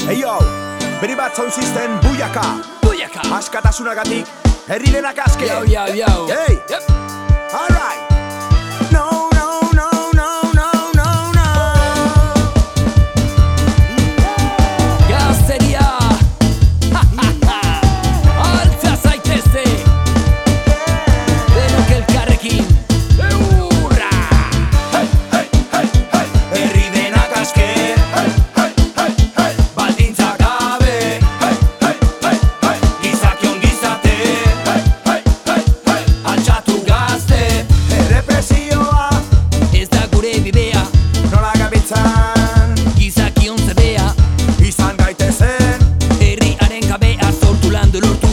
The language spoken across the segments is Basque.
Hey yo, beri bat sound system buyaka. Buyaka. Askatasunagatik, herri denak aske. Yo, yo, yo. Hey, Yep. alright. No, no, no, no, no, no, no. Gazteria. Altza zaitezte. Denok elkarrekin. Eurra. Hey, hey, hey, hey. Herri denak aske. Hey, hey, hey, hey. Baldintzak gabe. Hey, hey, hey, hey. Gizakion gizate. Hey, hey, hey, hey. Altxatu gazte. Errepresioa Ez da gure bidea. nola gabiltzan. Gizakion zebea. Izan gaitezen. Herriaren gabea sortu landu lortu.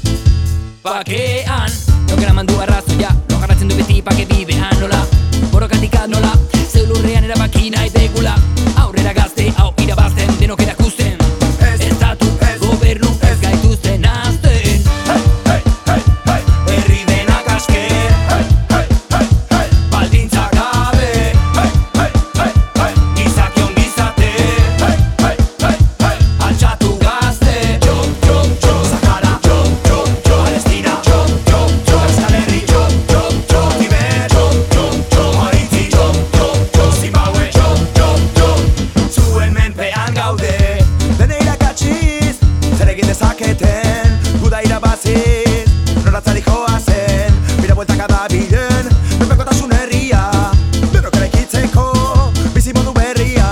Bakean. Nokera mandu arrazoia. No jarratzen du beti pake bidean nola. Borrokatik nola. Zeulurrean erabaki nahi degula. Aurrera gazte, hau irabazten denok erakusten. Estatu, gobernu, ez gaituzten azten. Hey, hey, hey, hey. Herri denak aske. Hey, hey, hey, hey. Baldintzak gabe. Hey, hey, hey, hey. Gizakion gizate. Hey, hey, hey, hey. Altxatu gazte. Job, job, job. Sahara. Job, job, job. Palestina. Job, job, job. Euskal Herri. Job, job, job. Tibet. Job, job, job. Haiti. Job, job, job. Zimbabwe. Job, job, job. Zuen menpean gaude. Dene irakatsiz, zer egin dezaketen, guda irabaziz, noratzari joazen, bira bueltaka da bilen, menpekotasun herria, denok eraikitzeko, bizimodu berria,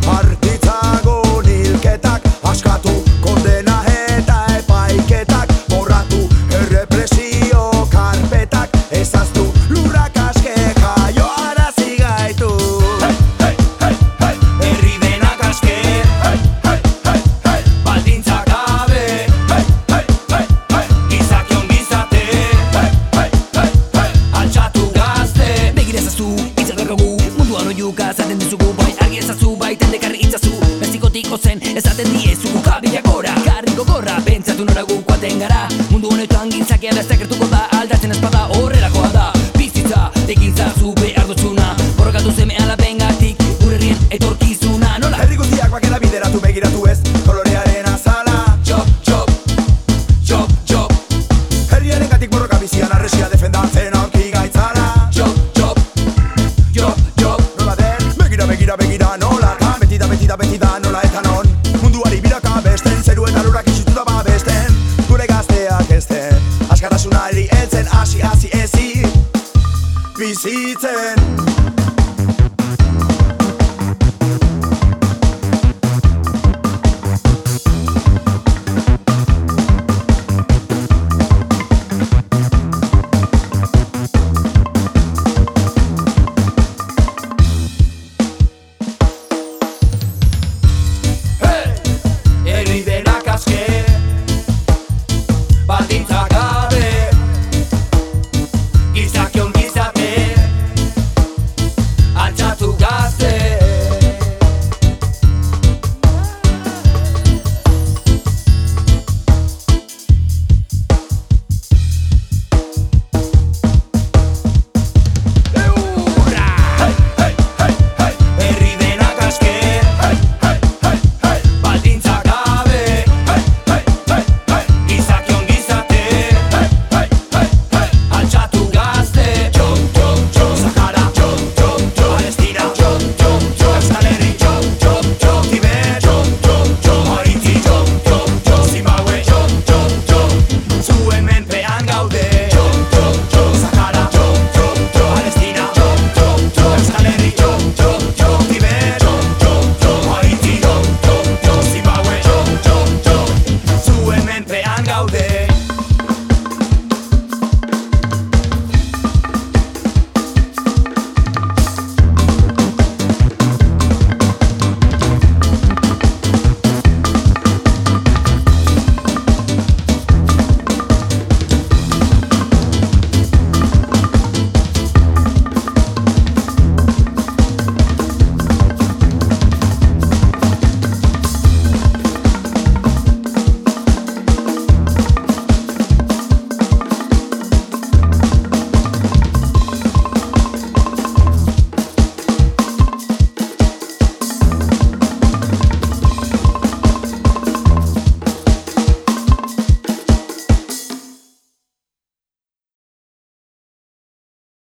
artitzagon hilketak, askatu, kondena eta epaiketak, borratu, errepresio karpetak, ezaztu, lurrak aske jaioarazi gaitu. Hey, hey, hey, hey. Herri denak aske. Hey, hey, hey, hey. Baldintzak gabe. Hey, hey, hey, hey. Gizakion gizate. Hey, hey, hey, hey. Altxatu gazte. Begira ezazu, itzak daukagu. Munduan oiuka ezaten dizugu. Bai argi ezazu, bai tendekar itzazu. Mexikotik ozen ezaten diezugu. Kabilak gora, karriko gorra. Pentsatu nora gu kuaten gara. Mundu honetan gintzakea beste gertuko da. Aldatzen espada horrelakoa da. Bizitza, ekintza zu behar dutzuna. Borrokatu zeme alabengatik, gure herrien etorkizuna. Nola? Herri guztiak bakera bideratu begiratu ez, kolorearen azala. Job, job, job, job, Herriaren gatik borroka bizian arresia defendatzen aurki gaitzara. job, job, job, job. Nola den, begira, begira, begira nola kan, beti da, beti da, beti da nola eta non. Munduari biraka besten, zeru eta lurak isutu da babesten, gure gazteak ezten, askatasunari heltzen, hasi ezi bizitzen.